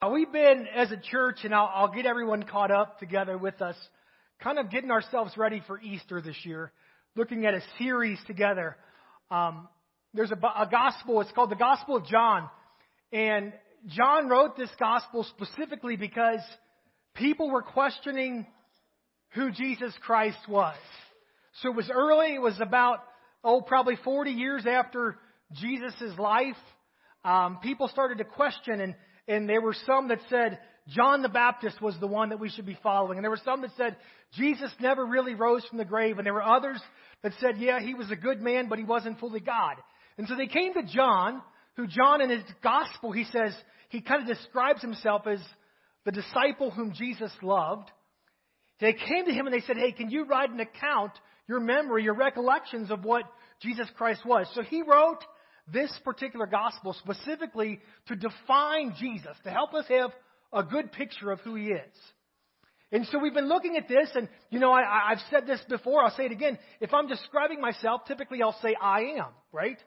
We've been, as a church, and I'll get everyone caught up together with us, kind of getting ourselves ready for Easter this year, looking at a series together. There's a gospel, it's called the Gospel of John. And John wrote this gospel specifically because people were questioning who Jesus Christ was. So it was early, it was about, probably 40 years after Jesus' life. People started to question, and there were some that said John the Baptist was the one that we should be following. And there were some that said Jesus never really rose from the grave. And there were others that said, yeah, he was a good man, but he wasn't fully God. And so they came to John, who John in his gospel, he says, he kind of describes himself as the disciple whom Jesus loved. They came to him and they said, hey, can you write an account, your memory, your recollections of what Jesus Christ was? So he wrote this particular gospel specifically to define Jesus, to help us have a good picture of who he is. And so we've been looking at this, and I've said this before, I'll say it again. If I'm describing myself, typically I'll say I am, right?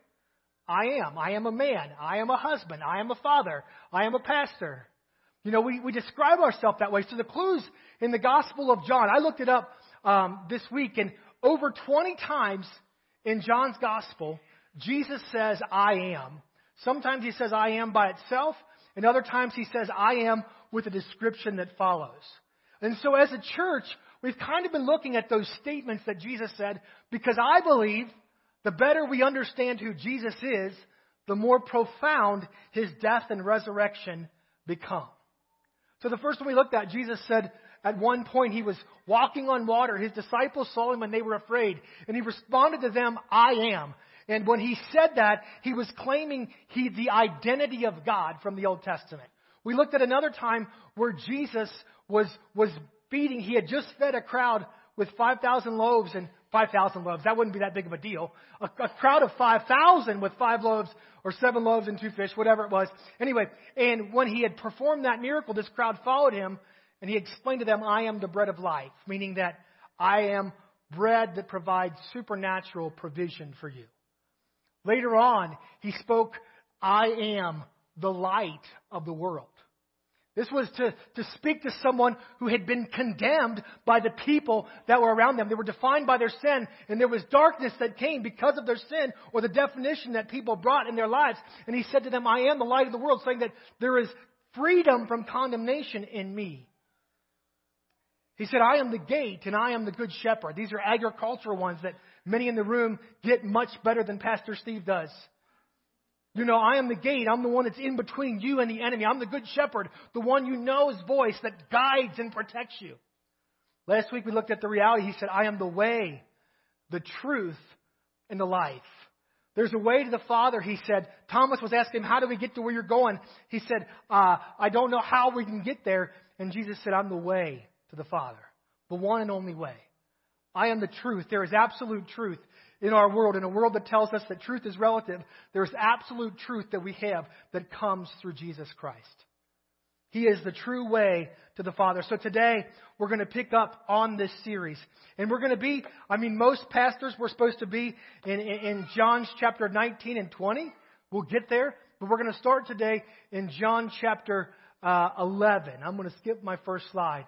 I am. I am a man. I am a husband. I am a father. I am a pastor. We describe ourselves that way. So the clues in the Gospel of John, I looked it up this week, and over 20 times in John's Gospel, Jesus says, I am. Sometimes he says, I am by itself. And other times he says, I am with a description that follows. And so as a church, we've kind of been looking at those statements that Jesus said, because I believe the better we understand who Jesus is, the more profound his death and resurrection become. So the first one we looked at, Jesus said at one point he was walking on water. His disciples saw him and they were afraid. And he responded to them, I am. And when he said that, he was claiming the identity of God from the Old Testament. We looked at another time where Jesus was feeding. He had just fed a crowd with 5,000 loaves and 5,000 loaves. That wouldn't be that big of a deal. A crowd of 5,000 with 5 loaves or 7 loaves and 2 fish, whatever it was. Anyway, and when he had performed that miracle, this crowd followed him, and he explained to them, I am the bread of life, meaning that I am bread that provides supernatural provision for you. Later on, he spoke, I am the light of the world. This was to speak to someone who had been condemned by the people that were around them. They were defined by their sin, and there was darkness that came because of their sin or the definition that people brought in their lives. And he said to them, I am the light of the world, saying that there is freedom from condemnation in me. He said, I am the gate and I am the good shepherd. These are agricultural ones that many in the room get much better than Pastor Steve does. I am the gate. I'm the one that's in between you and the enemy. I'm the good shepherd, the one you know's voice that guides and protects you. Last week we looked at the reality. He said, I am the way, the truth, and the life. There's a way to the Father, he said. Thomas was asking him, how do we get to where you're going? He said, I don't know how we can get there. And Jesus said, I'm the way to the Father, the one and only way. I am the truth. There is absolute truth in our world, in a world that tells us that truth is relative. There is absolute truth that we have that comes through Jesus Christ. He is the true way to the Father. So today, we're going to pick up on this series. And we're going to be, most pastors were supposed to be in John chapter 19 and 20. We'll get there. But we're going to start today in John chapter 11. I'm going to skip my first slide.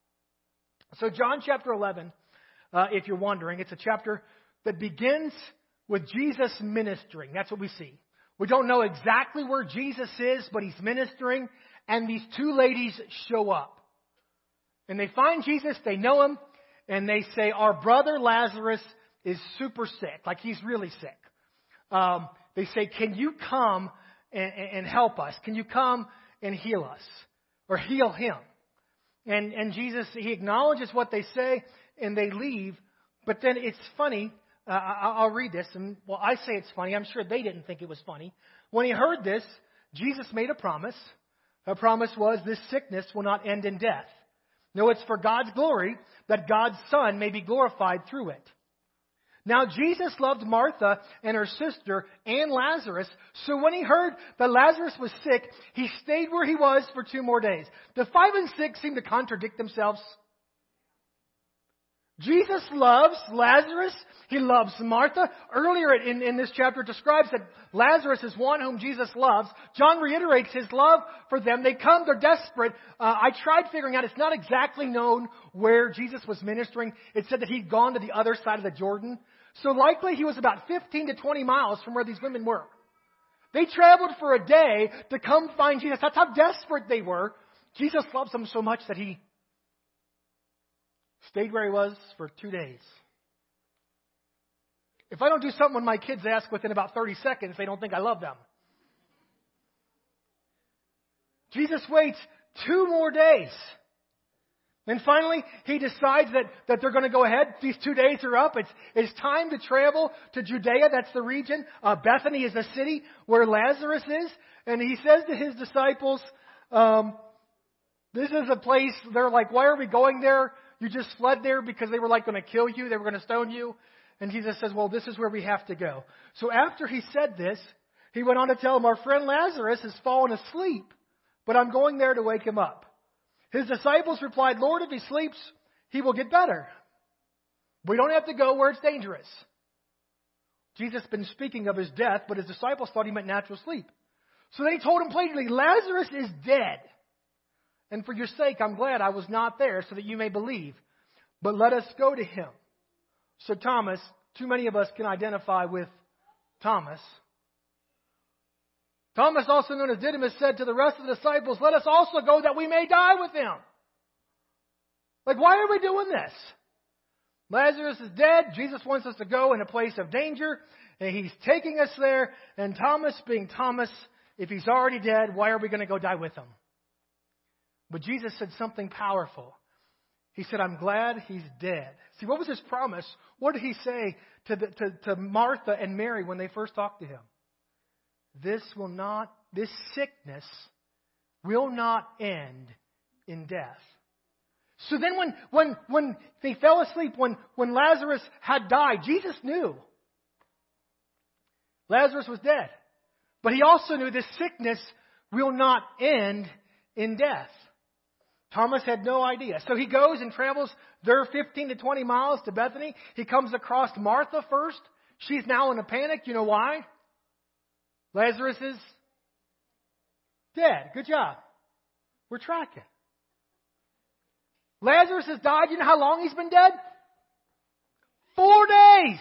So John chapter 11, if you're wondering, it's a chapter that begins with Jesus ministering. That's what we see. We don't know exactly where Jesus is, but he's ministering, and these two ladies show up. And they find Jesus, they know him, and they say, our brother Lazarus is super sick, like he's really sick. They say, can you come and help us? Can you come and heal us? Or heal him? And Jesus, he acknowledges what they say, and they leave. But then it's funny. I'll read this. And I say it's funny. I'm sure they didn't think it was funny. When he heard this, Jesus made a promise. The promise was, this sickness will not end in death. No, it's for God's glory, that God's Son may be glorified through it. Now, Jesus loved Martha and her sister and Lazarus. So when he heard that Lazarus was sick, he stayed where he was for 2 more days. The 5 and 6 seem to contradict themselves. Jesus loves Lazarus. He loves Martha. Earlier in this chapter it describes that Lazarus is one whom Jesus loves. John reiterates his love for them. They come, they're desperate. I tried figuring out, it's not exactly known where Jesus was ministering. It said that he'd gone to the other side of the Jordan. So likely he was about 15 to 20 miles from where these women were. They traveled for a day to come find Jesus. That's how desperate they were. Jesus loves them so much that he stayed where he was for 2 days. If I don't do something when my kids ask within about 30 seconds, they don't think I love them. Jesus waits 2 more days. And finally, he decides that they're going to go ahead. These 2 days are up. It's time to travel to Judea. That's the region. Bethany is the city where Lazarus is. And he says to his disciples, this is a place, they're like, why are we going there? You just fled there because they were like going to kill you. They were going to stone you. And Jesus says, well, this is where we have to go. So after he said this, he went on to tell them, our friend Lazarus has fallen asleep, but I'm going there to wake him up. His disciples replied, Lord, if he sleeps, he will get better. We don't have to go where it's dangerous. Jesus has been speaking of his death, but his disciples thought he meant natural sleep. So they told him plainly, Lazarus is dead. And for your sake, I'm glad I was not there so that you may believe. But let us go to him. So Thomas, too many of us can identify with Thomas. Thomas, also known as Didymus, said to the rest of the disciples, let us also go that we may die with him. Like, why are we doing this? Lazarus is dead. Jesus wants us to go in a place of danger. And he's taking us there. And Thomas, being Thomas, if he's already dead, why are we going to go die with him? But Jesus said something powerful. He said, I'm glad he's dead. See, what was his promise? What did he say to Martha and Mary when they first talked to him? This sickness will not end in death. So then when they fell asleep, when Lazarus had died, Jesus knew Lazarus was dead. But he also knew this sickness will not end in death. Thomas had no idea. So he goes and travels there 15 to 20 miles to Bethany. He comes across Martha first. She's now in a panic. You know why? Lazarus is dead. Good job. We're tracking. Lazarus has died. You know how long he's been dead? 4 days.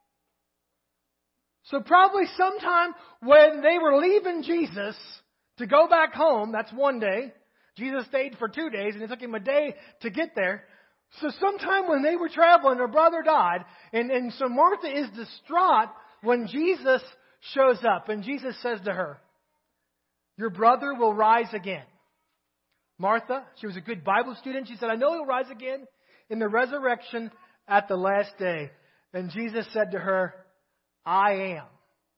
So probably sometime when they were leaving Jesus to go back home, that's 1 day. Jesus stayed for 2 days, and it took him a day to get there. So sometime when they were traveling, their brother died. And so Martha is distraught when Jesus shows up. And Jesus says to her, your brother will rise again. Martha, she was a good Bible student. She said, I know he'll rise again in the resurrection at the last day. And Jesus said to her, I am.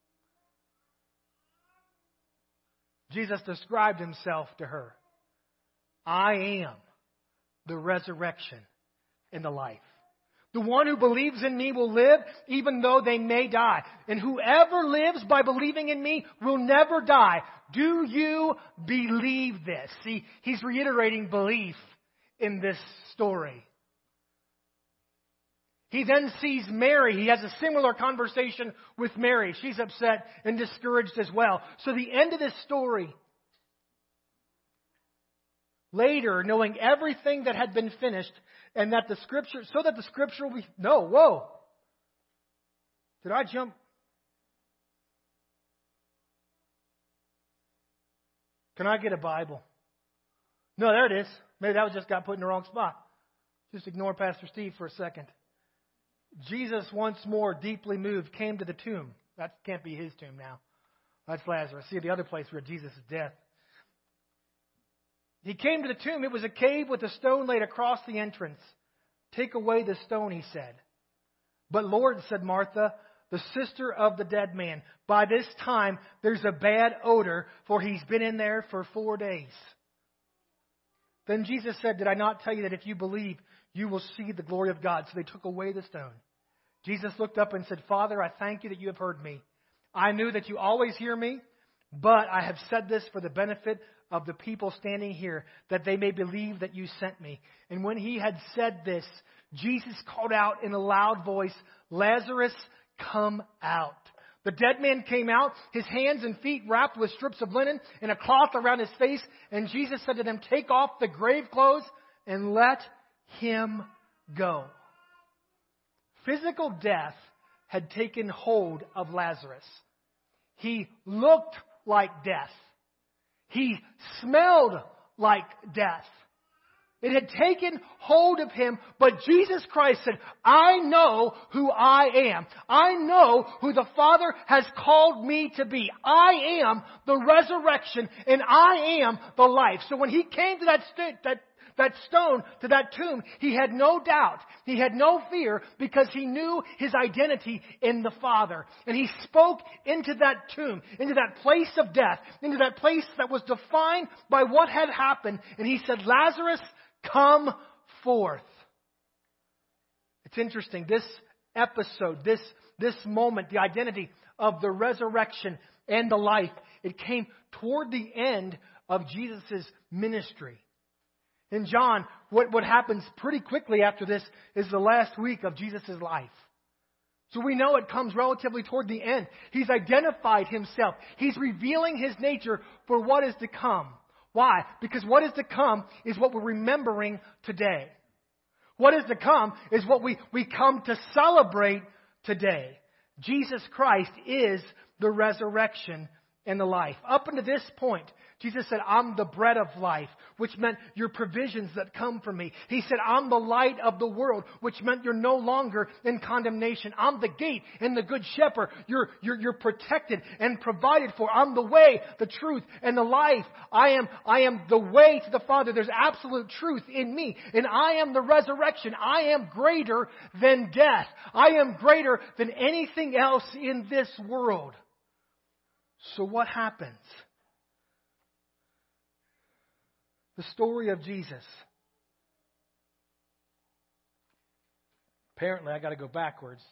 Jesus described himself to her. I am the resurrection and the life. The one who believes in me will live even though they may die. And whoever lives by believing in me will never die. Do you believe this? See, he's reiterating belief in this story. He then sees Mary. He has a similar conversation with Mary. She's upset and discouraged as well. So the end of this story, later, knowing everything that had been finished, and that the Scripture, so that the Scripture will be, no, whoa. Did I jump? Can I get a Bible? No, there it is. Maybe that was just got put in the wrong spot. Just ignore Pastor Steve for a second. Jesus, once more deeply moved, came to the tomb. That can't be his tomb now. That's Lazarus. See, the other place where Jesus' death. He came to the tomb. It was a cave with a stone laid across the entrance. Take away the stone, he said. But Lord, said Martha, the sister of the dead man, by this time there's a bad odor, for he's been in there for 4 days. Then Jesus said, did I not tell you that if you believe, you will see the glory of God? So they took away the stone. Jesus looked up and said, Father, I thank you that you have heard me. I knew that you always hear me, but I have said this for the benefit of the people standing here, that they may believe that you sent me." And when he had said this, Jesus called out in a loud voice, "Lazarus, come out." The dead man came out, his hands and feet wrapped with strips of linen and a cloth around his face. And Jesus said to them, "Take off the grave clothes and let him go." Physical death had taken hold of Lazarus. He looked like death. He smelled like death. It had taken hold of him, but Jesus Christ said, "I know who I am. I know who the Father has called me to be. I am the resurrection and I am the life." So when he came to that stone, to that tomb, he had no doubt. He had no fear because he knew his identity in the Father. And he spoke into that tomb, into that place of death, into that place that was defined by what had happened. And he said, "Lazarus, come forth." It's interesting. This episode, this moment, the identity of the resurrection and the life, it came toward the end of Jesus' ministry. In John, what happens pretty quickly after this is the last week of Jesus' life. So we know it comes relatively toward the end. He's identified himself. He's revealing his nature for what is to come. Why? Because what is to come is what we're remembering today. What is to come is what we come to celebrate today. Jesus Christ is the resurrection and the life. Up until this point, Jesus said, "I'm the bread of life," which meant your provisions that come from me. He said, "I'm the light of the world," which meant you're no longer in condemnation. "I'm the gate and the good shepherd." You're protected and provided for. "I'm the way, the truth, and the life." I am the way to the Father. There's absolute truth in me. And I am the resurrection. I am greater than death. I am greater than anything else in this world. So what happens? The story of Jesus. Apparently, I got to go backwards.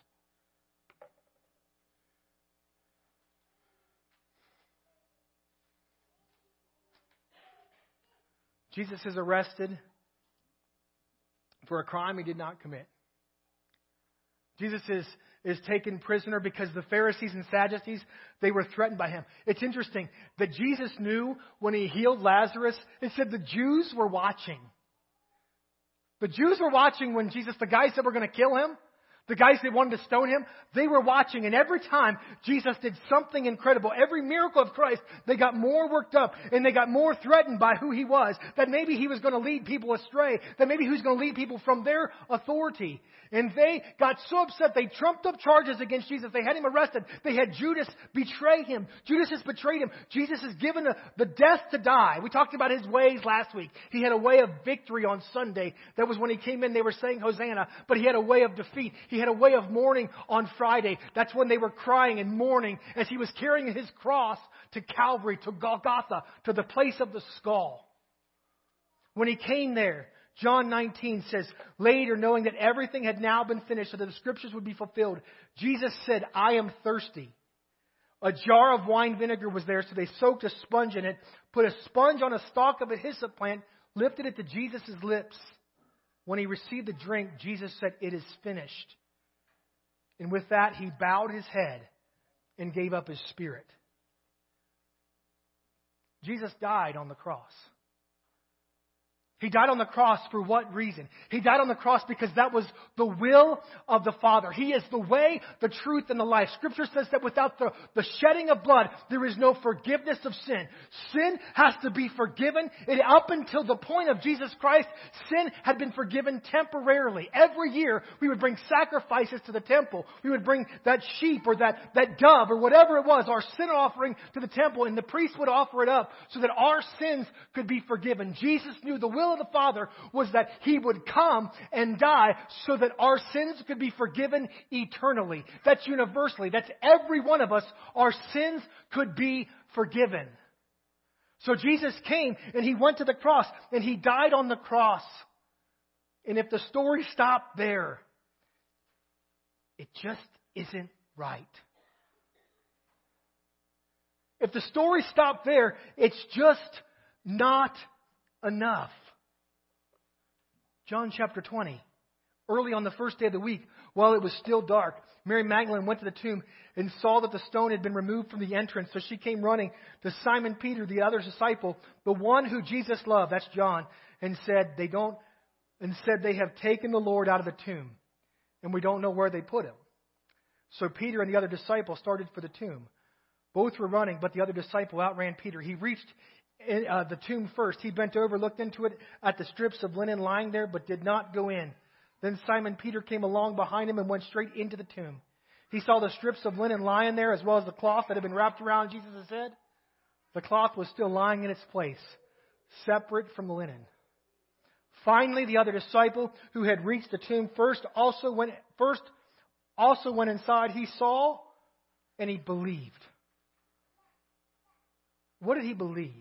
Jesus is arrested for a crime he did not commit. Jesus is taken prisoner because the Pharisees and Sadducees, they were threatened by him. It's interesting that Jesus knew when he healed Lazarus, it said the Jews were watching. The Jews were watching when the guys that were going to kill him, the guys that wanted to stone him, they were watching. And every time Jesus did something incredible, every miracle of Christ, they got more worked up and they got more threatened by who he was. That maybe he was going to lead people astray. That maybe he was going to lead people from their authority. And they got so upset, they trumped up charges against Jesus. They had him arrested. They had Judas betray him. Judas has betrayed him. Jesus is given the death to die. We talked about his ways last week. He had a way of victory on Sunday. That was when he came in, they were saying Hosanna. But he had a way of defeat. He had a way of mourning on Friday. That's when they were crying and mourning as he was carrying his cross to Calvary, to Golgotha, to the place of the skull. When he came there, John 19 says, later, knowing that everything had now been finished so that the scriptures would be fulfilled, Jesus said, "I am thirsty." A jar of wine vinegar was there, so they soaked a sponge in it, put a sponge on a stalk of a hyssop plant, lifted it to Jesus' lips. When he received the drink, Jesus said, "It is finished." And with that, he bowed his head and gave up his spirit. Jesus died on the cross. He died on the cross for what reason? He died on the cross because that was the will of the Father. He is the way, the truth, and the life. Scripture says that without the shedding of blood, there is no forgiveness of sin. Sin has to be forgiven. And up until the point of Jesus Christ, sin had been forgiven temporarily. Every year, we would bring sacrifices to the temple. We would bring that sheep or that dove or whatever it was, our sin offering to the temple, and the priest would offer it up so that our sins could be forgiven. Jesus knew the will of the Father was that he would come and die so that our sins could be forgiven eternally. That's universally. That's every one of us. Our sins could be forgiven. So Jesus came and he went to the cross and he died on the cross. And if the story stopped there, it just isn't right. If the story stopped there, it's just not enough. John chapter 20. Early on the first day of the week, while it was still dark, Mary Magdalene went to the tomb and saw that the stone had been removed from the entrance. So she came running to Simon Peter, the other disciple, the one who Jesus loved, that's John, and said they have taken the Lord out of the tomb, and we don't know where they put him. So Peter and the other disciple started for the tomb. Both were running, but the other disciple outran Peter. He reached the tomb first. He bent over, looked into it at the strips of linen lying there, but did not go in. Then Simon Peter came along behind him and went straight into the tomb. He saw the strips of linen lying there, as well as the cloth that had been wrapped around Jesus' head. The cloth was still lying in its place, separate from the linen. Finally, the other disciple who had reached the tomb first also went inside. He saw and he believed. What did he believe?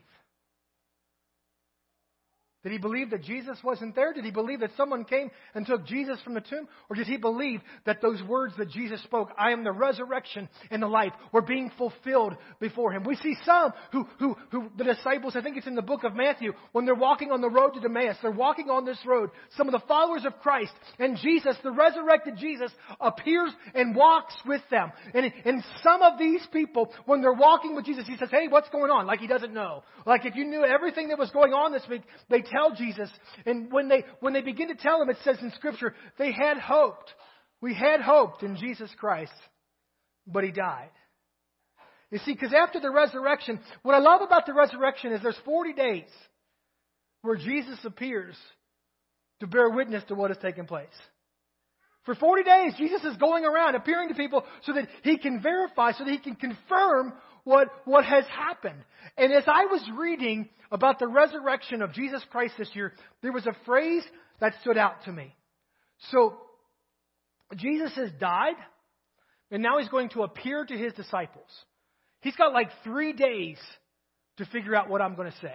Did he believe that Jesus wasn't there? Did he believe that someone came and took Jesus from the tomb? Or did he believe that those words that Jesus spoke, I am the resurrection and the life, were being fulfilled before him? We see some who the disciples, I think it's in the book of Matthew, when they're walking on the road to Emmaus, they're walking on this road, some of the followers of Christ, and Jesus, the resurrected Jesus, appears and walks with them. And some of these people, when they're walking with Jesus, he says, hey, what's going on? Like he doesn't know. Like if you knew everything that was going on this week, they tell Jesus, and when they begin to tell him, it says in Scripture, they had hoped. We had hoped in Jesus Christ, but he died. You see, because after the resurrection, what I love about the resurrection is there's 40 days where Jesus appears to bear witness to what has taken place. For 40 days, Jesus is going around appearing to people so that he can verify, so that he can confirm what has happened. And as I was reading about the resurrection of Jesus Christ this year, there was a phrase that stood out to me. So, Jesus has died, and now he's going to appear to his disciples. He's got like 3 days to figure out what I'm going to say.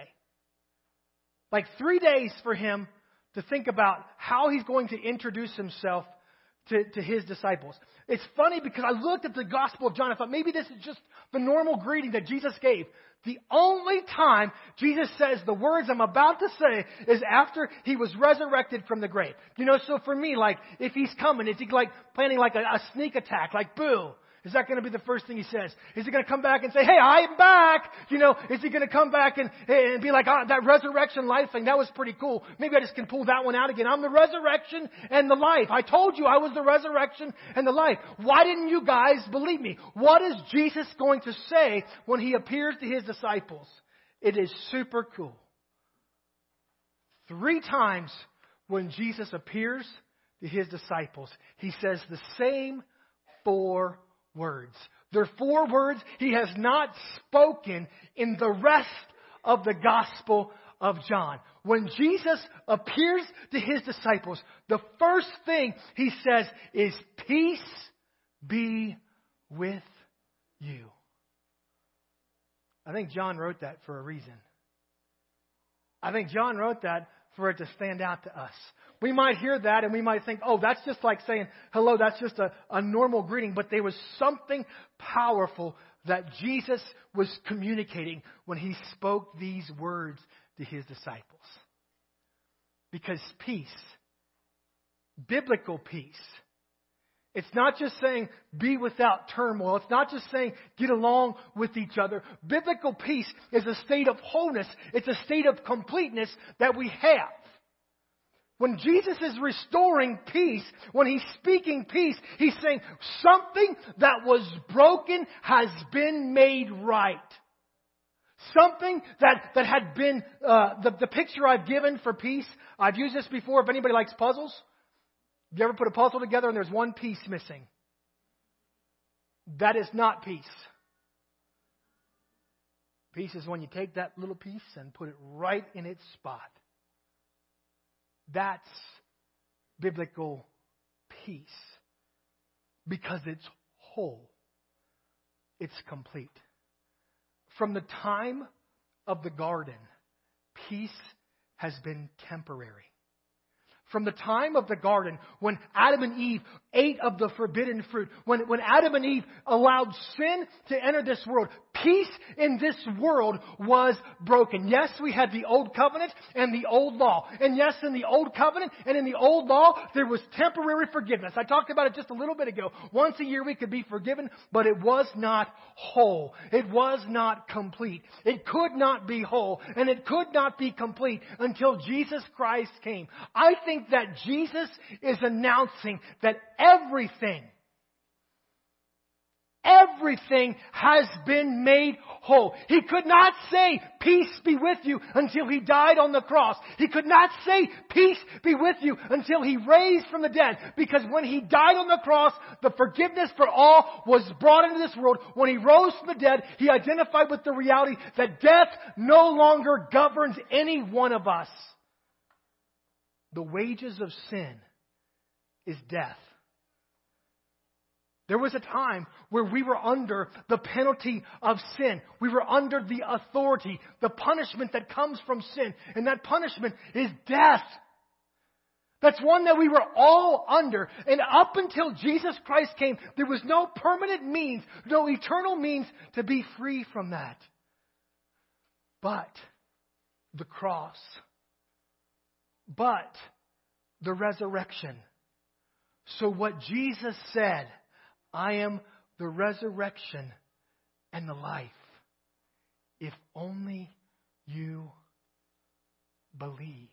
Like 3 days for him to think about how he's going to introduce himself to his disciples. It's funny because I looked at the Gospel of John. I thought maybe this is just the normal greeting that Jesus gave. The only time Jesus says the words I'm about to say is after he was resurrected from the grave. You know, so for me, like, if he's coming, is he like planning like a sneak attack, like boo? Is that going to be the first thing he says? Is he going to come back and say, hey, I'm back? You know, is he going to come back and be like, that resurrection life thing, that was pretty cool. Maybe I just can pull that one out again. I'm the resurrection and the life. I told you I was the resurrection and the life. Why didn't you guys believe me? What is Jesus going to say when he appears to his disciples? It is super cool. 3 times when Jesus appears to his disciples, he says the same 4 words. There are 4 words he has not spoken in the rest of the Gospel of John. When Jesus appears to his disciples, the first thing he says is, peace be with you. I think John wrote that for a reason. I think John wrote that for it to stand out to us. We might hear that and we might think, oh, that's just like saying hello, that's just a normal greeting. But there was something powerful that Jesus was communicating when he spoke these words to his disciples. Because peace, biblical peace, it's not just saying be without turmoil. It's not just saying get along with each other. Biblical peace is a state of wholeness. It's a state of completeness that we have. When Jesus is restoring peace, when he's speaking peace, he's saying something that was broken has been made right. Something that had been, the picture I've given for peace, I've used this before. If anybody likes puzzles, you ever put a puzzle together and there's one piece missing? That is not peace. Peace is when you take that little piece and put it right in its spot. That's biblical peace. Because it's whole. It's complete. From the time of the garden, peace has been temporary. From the time of the garden, when Adam and Eve ate of the forbidden fruit, when Adam and Eve allowed sin to enter this world, peace in this world was broken. Yes, we had the old covenant and the old law. And yes, in the old covenant and in the old law, there was temporary forgiveness. I talked about it just a little bit ago. Once a year we could be forgiven, but it was not whole. It was not complete. It could not be whole, and it could not be complete until Jesus Christ came. I think that Jesus is announcing that everything has been made whole. He could not say, peace be with you, until He died on the cross. He could not say, peace be with you, until He raised from the dead. Because when He died on the cross, the forgiveness for all was brought into this world. When He rose from the dead, He identified with the reality that death no longer governs any one of us. The wages of sin is death. There was a time where we were under the penalty of sin. We were under the authority, the punishment that comes from sin. And that punishment is death. That's one that we were all under. And up until Jesus Christ came, there was no permanent means, no eternal means to be free from that. But the cross, but the resurrection. So what Jesus said, I am the resurrection and the life. If only you believe.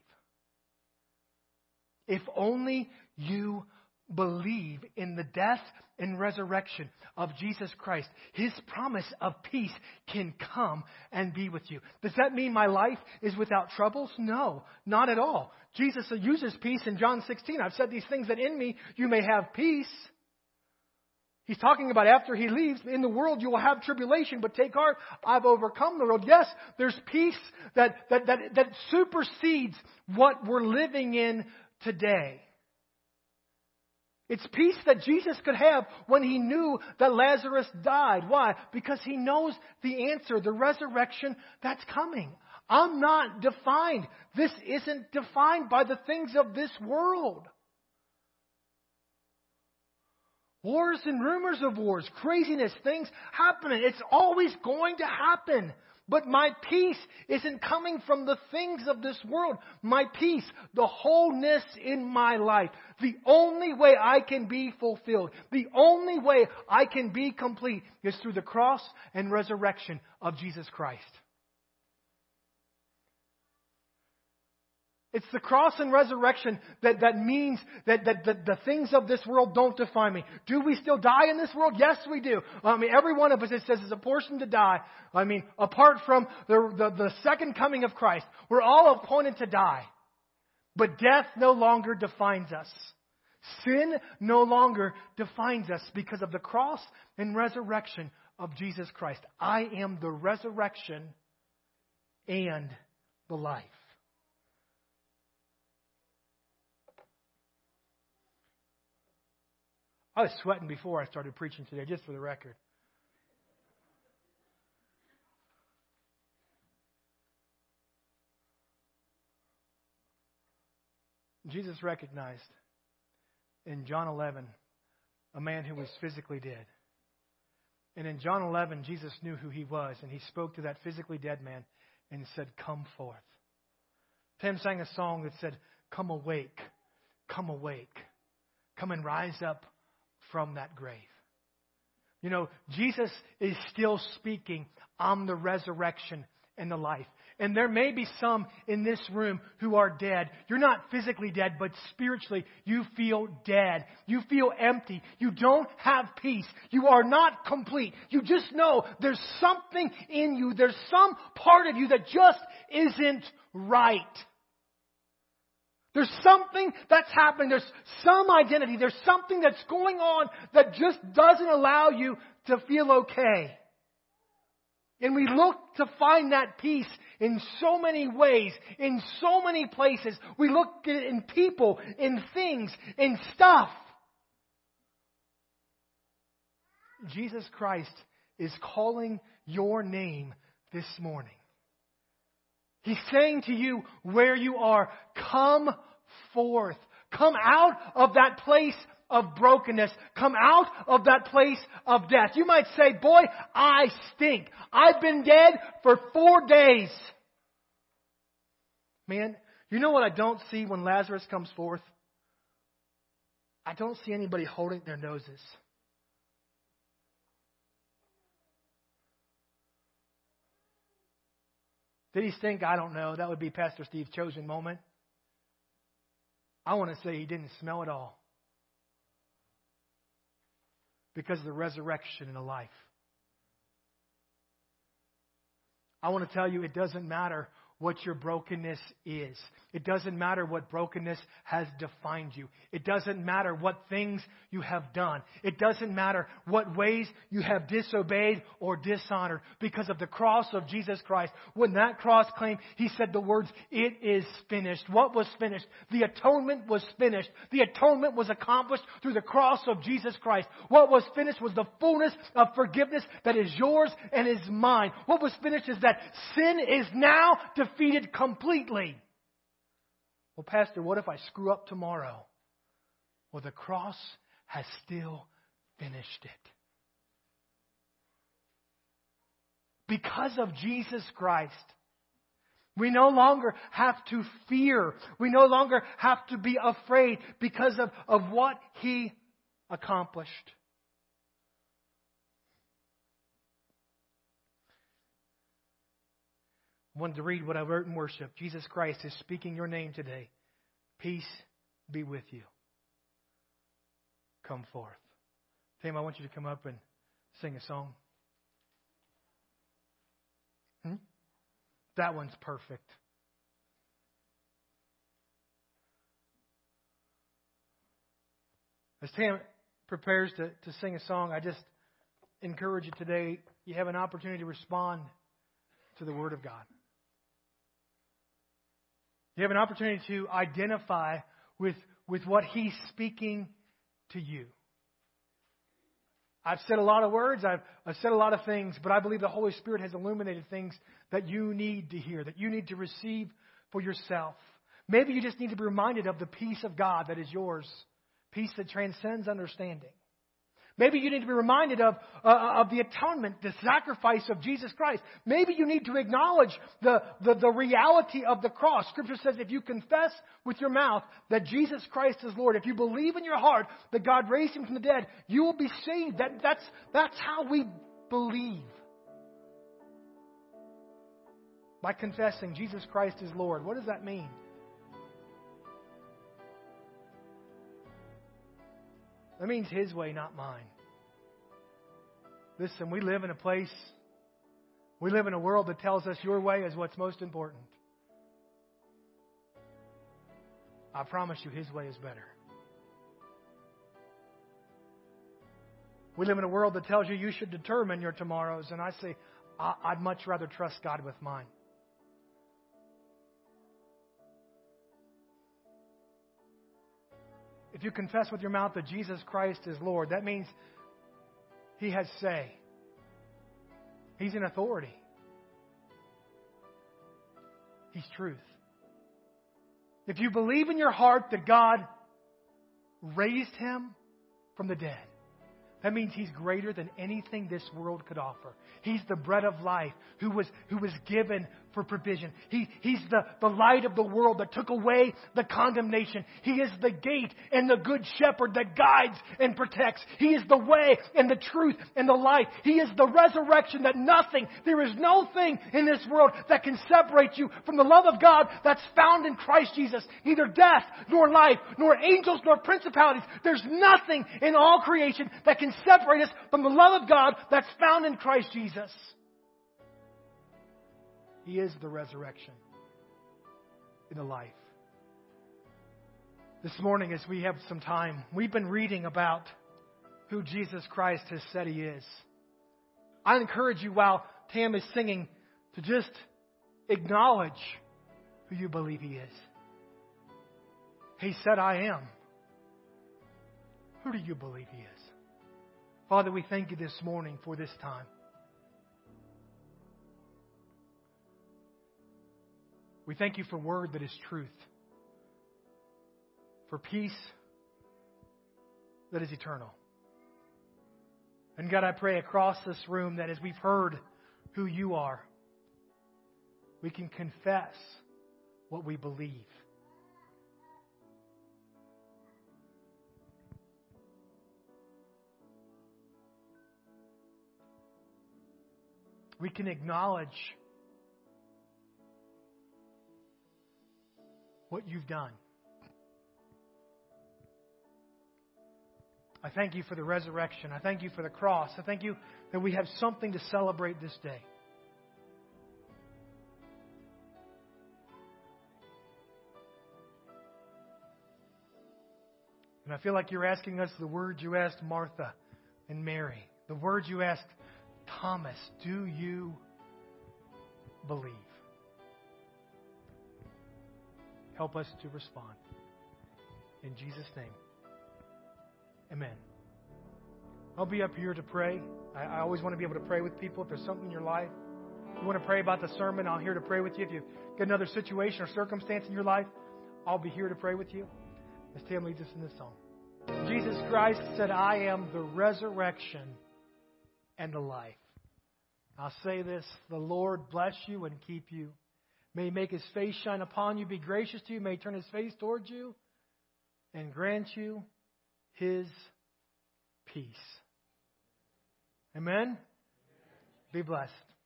If only you believe in the death and resurrection of Jesus Christ, His promise of peace can come and be with you. Does that mean my life is without troubles? No, not at all. Jesus uses peace in John 16. I've said these things that in me you may have peace. He's talking about after He leaves, in the world you will have tribulation, but take heart, I've overcome the world. Yes, there's peace that supersedes what we're living in today. It's peace that Jesus could have when He knew that Lazarus died. Why? Because He knows the answer, the resurrection that's coming. I'm not defined. This isn't defined by the things of this world. Wars and rumors of wars, craziness, things happening. It's always going to happen. But my peace isn't coming from the things of this world. My peace, the wholeness in my life, the only way I can be fulfilled, the only way I can be complete is through the cross and resurrection of Jesus Christ. It's the cross and resurrection that means that the things of this world don't define me. Do we still die in this world? Yes, we do. Every one of us, it says, is a portion to die. Apart from the second coming of Christ, we're all appointed to die. But death no longer defines us. Sin no longer defines us because of the cross and resurrection of Jesus Christ. I am the resurrection and the life. I was sweating before I started preaching today, just for the record. Jesus recognized in John 11 a man who was physically dead. And in John 11, Jesus knew who He was, and He spoke to that physically dead man and said, come forth. Tim sang a song that said, come awake, come awake, come and rise up from that grave. You know, Jesus is still speaking, I'm the resurrection and the life. And there may be some in this room who are dead. You're not physically dead, but spiritually you feel dead. You feel empty. You don't have peace. You are not complete. You just know there's something in you. There's some part of you that just isn't right. There's something that's happening. There's some identity. There's something that's going on that just doesn't allow you to feel okay. And we look to find that peace in so many ways, in so many places. We look at it in people, in things, in stuff. Jesus Christ is calling your name this morning. He's saying to you where you are, come forth. Come out of that place of brokenness. Come out of that place of death. You might say, boy, I stink. I've been dead for 4 days. Man, you know what I don't see when Lazarus comes forth? I don't see anybody holding their noses. Did he stink? I don't know. That would be Pastor Steve's chosen moment. I want to say he didn't smell at all. Because of the resurrection and the life. I want to tell you, it doesn't matter what your brokenness is. It doesn't matter what brokenness has defined you. It doesn't matter what things you have done. It doesn't matter what ways you have disobeyed or dishonored. Because of the cross of Jesus Christ. When that cross came, He said the words, "It is finished." What was finished? The atonement was finished. The atonement was accomplished through the cross of Jesus Christ. What was finished was the fullness of forgiveness that is yours and is mine. What was finished is that sin is now defeated completely. Well, Pastor, what if I screw up tomorrow? Well, the cross has still finished it. Because of Jesus Christ, we no longer have to fear. We no longer have to be afraid because of what He accomplished. I wanted to read what I wrote in worship. Jesus Christ is speaking your name today. Peace be with you. Come forth. Tim, I want you to come up and sing a song. That one's perfect. As Tam prepares to sing a song, I just encourage you today, you have an opportunity to respond to the Word of God. You have an opportunity to identify with what He's speaking to you. I've said a lot of words, I've said a lot of things, but I believe the Holy Spirit has illuminated things that you need to hear, that you need to receive for yourself. Maybe you just need to be reminded of the peace of God that is yours, peace that transcends understanding. Maybe you need to be reminded of the atonement, the sacrifice of Jesus Christ. Maybe you need to acknowledge the reality of the cross. Scripture says if you confess with your mouth that Jesus Christ is Lord, if you believe in your heart that God raised Him from the dead, you will be saved. That's how we believe. By confessing Jesus Christ is Lord. What does that mean? That means His way, not mine. Listen, we live in a world that tells us your way is what's most important. I promise you, His way is better. We live in a world that tells you you should determine your tomorrows, and I say, I'd much rather trust God with mine. If you confess with your mouth that Jesus Christ is Lord, that means He has say. He's in authority. He's truth. If you believe in your heart that God raised Him from the dead, that means He's greater than anything this world could offer. He's the bread of life who was given for provision. He's the light of the world that took away the condemnation. He is the gate and the good shepherd that guides and protects. He is the way and the truth and the life. He is the resurrection that there is no thing in this world that can separate you from the love of God that's found in Christ Jesus. Neither death nor life, nor angels nor principalities. There's nothing in all creation that can separate us from the love of God that's found in Christ Jesus. He is the resurrection and the life. This morning, as we have some time, we've been reading about who Jesus Christ has said He is. I encourage you, while Tam is singing, to just acknowledge who you believe He is. He said, I am. Who do you believe He is? Father, we thank You this morning for this time. We thank You for word that is truth. for peace that is eternal. And God, I pray across this room that as we've heard who you are, we can confess what we believe. We can acknowledge what you've done. I thank you for the resurrection. I thank you for the cross. I thank you that we have something to celebrate this day. And I feel like you're asking us the words you asked Martha and Mary, the words you asked Thomas, do you believe? Help us to respond. In Jesus' name, amen. I'll be up here to pray. I always want to be able to pray with people. If there's something in your life, you want to pray about the sermon, I'm here to pray with you. If you've got another situation or circumstance in your life, I'll be here to pray with you. As Tim leads us in this song. Jesus Christ said, I am the resurrection and the life. I'll say this, the Lord bless you and keep you. May He make His face shine upon you, be gracious to you, may He turn His face towards you and grant you His peace. Amen? Be blessed.